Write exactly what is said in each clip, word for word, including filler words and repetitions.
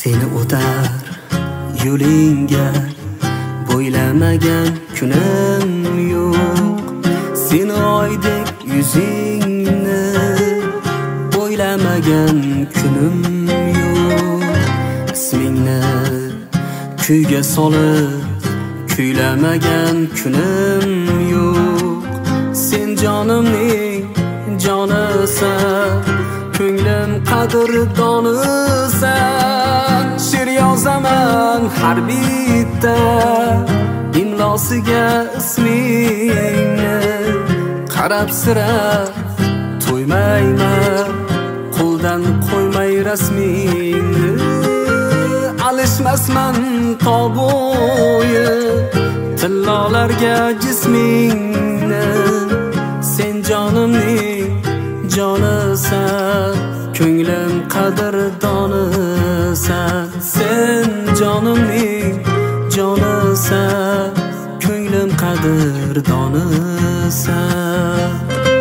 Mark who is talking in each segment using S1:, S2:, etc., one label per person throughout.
S1: Seni o'tar yo'lingga bo'ylamagan kunim yo'q. Seni oydek yuzingni o'ylamagan kunim yo'q. Ismingni kuyga solib kuylamagan kunim yo'q. Sen jonimning jonisan, ko'nglim qadrdonisan. She'r yozaman har bitta imlosiga ismingni, qarab sira to'ymayman qo'ldan qo'ymay rasmingni. Alishmasman to'bo'yi tillolarga jismingni. Sen jonimning jonisan, ko'nglim qadrdonisan. Sen jonimning jonisan, ko'nglim qadrdonisan.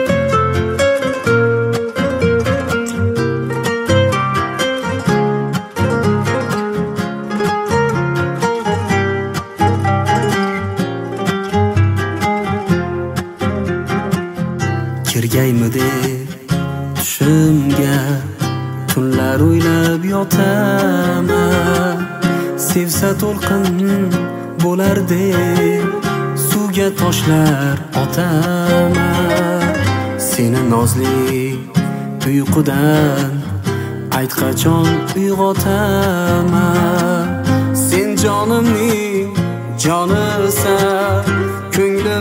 S1: Kirgaymi deb tushimga tunlar o'ylab yotaman. Sevsa to'lqin bo'lar deb suvga toshlar otaman. Seni nozli uyqudan ayt qachon uyg'otaman. Sen jonimning jonisan, ko'nglim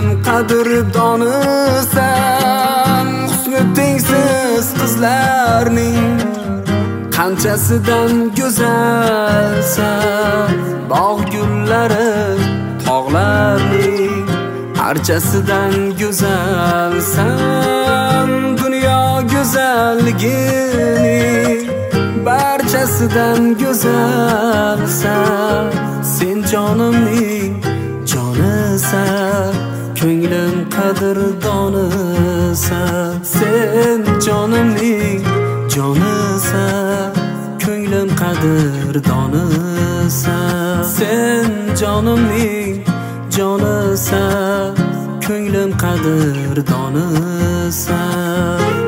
S1: qadrdonisan. Husni tengsiz qizlarning qanchasidan go'zalsan. Bog' gullari tog'larning archasidan go'zalsan. Dunyo go'zalligining barchasidan go'zalsan. Sen jonimning jonisan, ko'nglim qadrdonisan. Sen jonimning jonisan, ko'nglim qadrdonisan. Sen jonimning jonisan, ko'nglim qadrdonisan.